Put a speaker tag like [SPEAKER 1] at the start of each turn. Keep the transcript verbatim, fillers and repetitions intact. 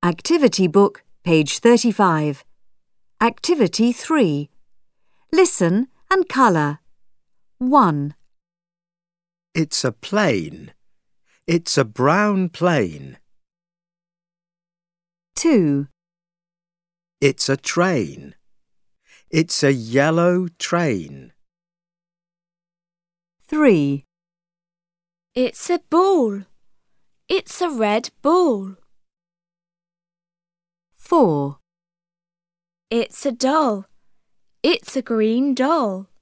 [SPEAKER 1] Activity Book, page thirty-five. Activity three. Listen and colour. one.
[SPEAKER 2] It's a plane. It's a brown plane.
[SPEAKER 1] two.
[SPEAKER 2] It's a train. It's a yellow train.
[SPEAKER 1] three.
[SPEAKER 3] It's a ball. It's a red ball.
[SPEAKER 1] four.
[SPEAKER 3] It's a doll. It's a green doll.